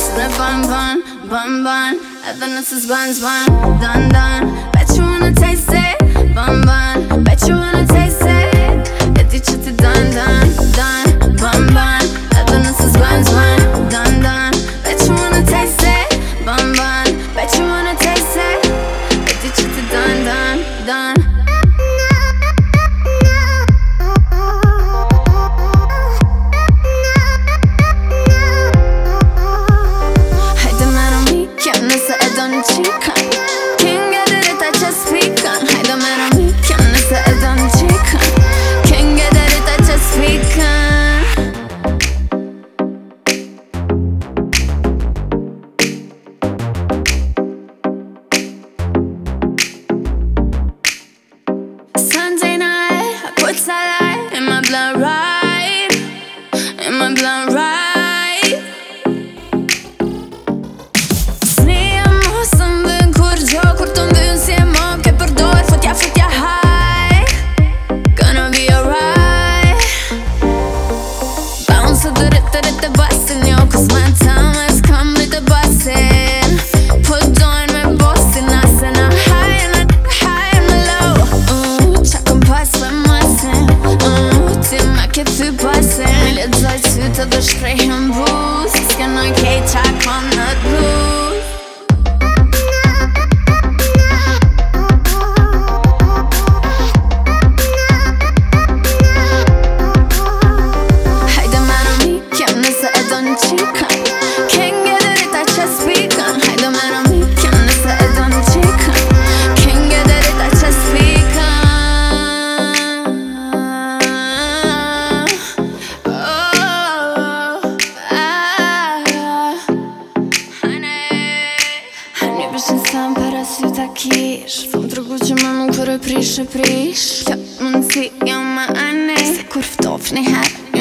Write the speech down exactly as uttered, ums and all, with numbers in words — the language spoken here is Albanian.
Sådär bun bun, bun bun. Edhe nëse s'ban s'ban, dun dun. Bet you wanna taste it, bun bun. Bet you wanna taste it. E di që ti dun dun, dun, bun bun. Edhe nëse s'ban s'ban, dun dun. Bet you wanna taste it, bun bun. Bet you wanna taste it. E di që ti dun dun, dun. Sunday night, I put sunlight in my blood right, in my blood right. Snija mo së mbën kur gjo, kur të mbën si e mo ke përdor, futja futja high. Gonna be alright. Bounce të rrit të rrit të basin, jo, cause my time has come with the busin. Put on me bossin, nasin a high and a high and a low. Ke ty pasin Mi lexoj sytë dhe shprejhën bus S'kenoj kej qa kom në t'blus Hajde mero mi, kem nëse e do një qikën Kenge dhe rita që s'pikën Hajde mero mi, kem nëse e do një qikën Kenge dhe rita që s'pikën Sam para sy ta kish Fëm tregu që më nuk kërë prish e prish Kjo mundësi jo më anej Se kur ftof një herë